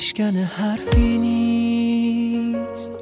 بشکنه حرفی نیست،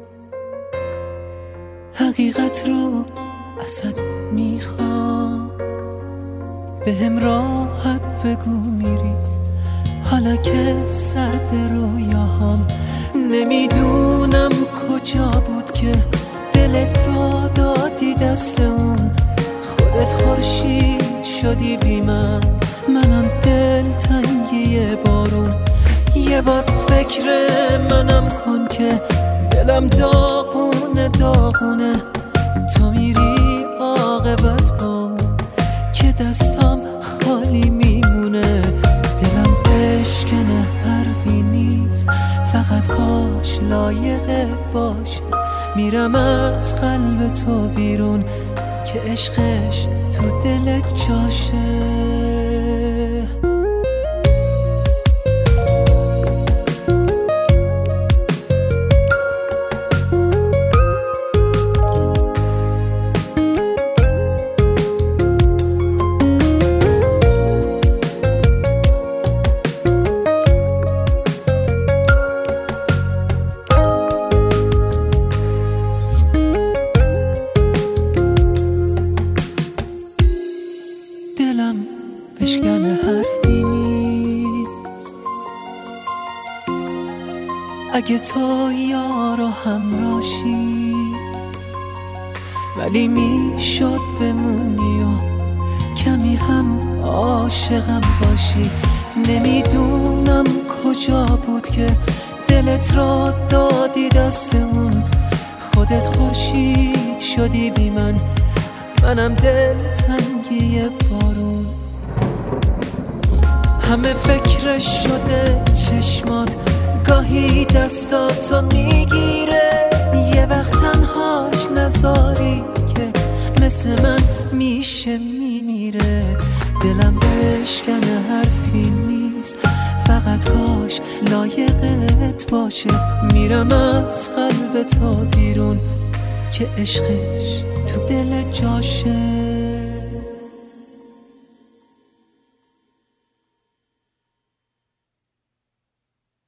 حقیقت رو ازت میخوام، به هم راحت بگو میری حالا که سرد رویاهام. نمیدونم کجا بود که دلت رو دادی دست اون، خودت خورشید شدی بی منم دلتنگی بارون. یه بار فکر منم کن که دلم داغونه تو میری عاقبت با که دستام خالی میمونه. دلم بشکنه حرفی نیست، فقط کاش لایقت باشه. میرم از قلب تو بیرون که عشقش تو دلت جاشه. دلم بشکنه حرفی نیست، اگه تو یار و همراشی، ولی میشد بمونی و کمی هم عاشقم باشی. نمیدونم کجا بود که دلت را دادی دستمون، خودت خورشید شدی بی منم دلتنگی بارون. همه فکرش شده چشمات، گاهی دستاتو میگیره، یه وقت تنهاش نذاری که مثل من میشه میمیره. دلم بشکنه حرفی نیست، فقط کاش لایقت باشه. میرم از قلب تو بیرون که عشقش تو دل جاشه.